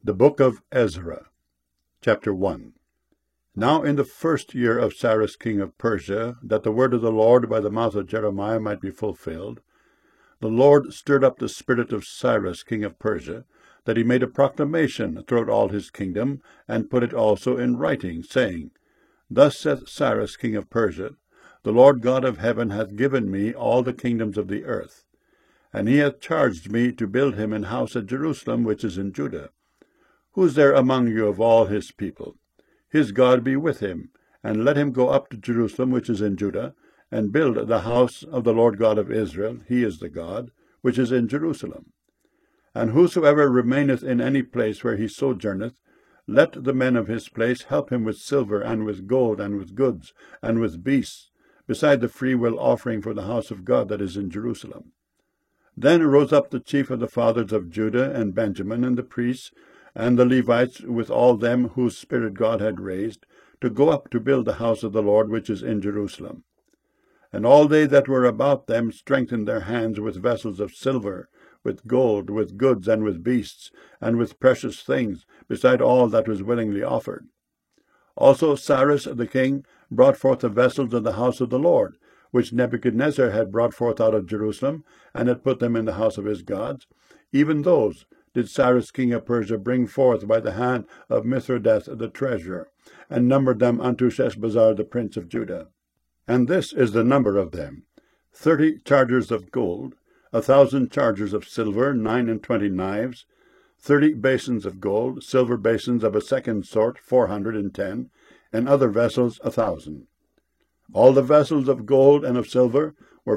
The Book of Ezra, Chapter 1. Now in the 1st year of Cyrus king of Persia, that the word of the Lord by the mouth of Jeremiah might be fulfilled, the Lord stirred up the spirit of Cyrus king of Persia, that he made a proclamation throughout all his kingdom, and put it also in writing, saying, Thus saith Cyrus king of Persia, The Lord God of heaven hath given me all the kingdoms of the earth, and he hath charged me to build him an house at Jerusalem, which is in Judah. Who is there among you of all his people? His God be with him, and let him go up to Jerusalem, which is in Judah, and build the house of the Lord God of Israel, he is the God, which is in Jerusalem. And whosoever remaineth in any place where he sojourneth, let the men of his place help him with silver, and with gold, and with goods, and with beasts, beside the freewill offering for the house of God that is in Jerusalem. Then rose up the chief of the fathers of Judah and Benjamin, and the priests, and the Levites, with all them whose spirit God had raised, to go up to build the house of the Lord which is in Jerusalem. And all they that were about them strengthened their hands with vessels of silver, with gold, with goods, and with beasts, and with precious things, beside all that was willingly offered. Also Cyrus the king brought forth the vessels of the house of the Lord, which Nebuchadnezzar had brought forth out of Jerusalem, and had put them in the house of his gods. Even those did Cyrus king of Persia bring forth by the hand of Mithridates the treasurer, and numbered them unto Sheshbazzar the prince of Judah. And this is the number of them: 30 chargers of gold, 1,000 chargers of silver, 29 knives, 30 basins of gold, silver basins of a second sort, 410, and other vessels 1,000. All the vessels of gold and of silver were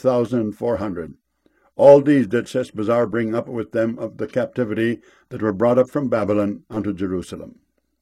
5,400. All these did Sheshbazzar bring up with them of the captivity that were brought up from Babylon unto Jerusalem.